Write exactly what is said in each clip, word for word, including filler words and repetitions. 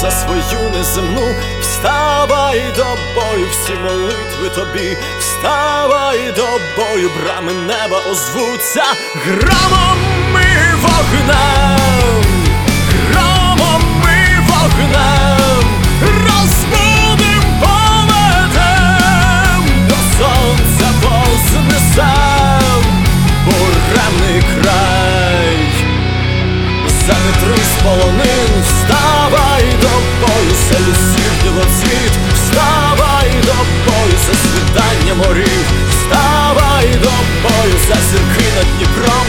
за свою неземну. Вставай до бою, всі молитви тобі, вставай до бою, брами неба озвуться громом і вогнем, громом і вогнем, розбудим, поведем, до сонця вознесем буремний край. Заветри з полонин, вставай до бою, селі сів ділоцвіт, вставай до бою, за світання морів, вставай до бою, за зірки над Дніпром,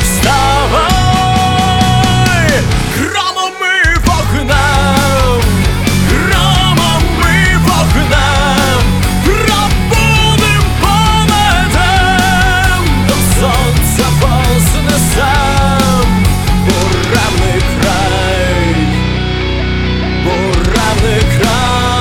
вставай, громом і вогнем, громом і вогнем, пробудим, поведем, до сонця вознесем буремний край, буремний край.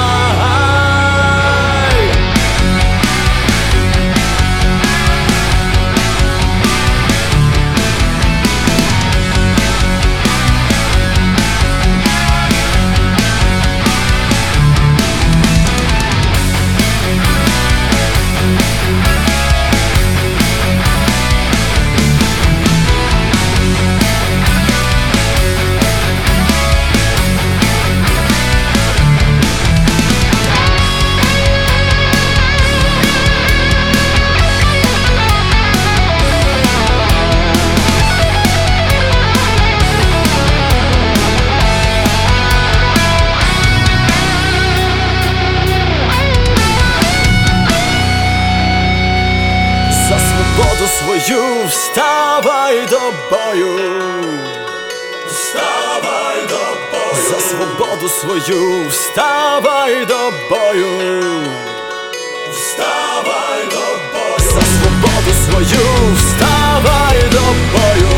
Свою вставай до бою, вставай до бою, за свободу свою вставай до бою, вставай до бою, за свободу свою вставай до бою.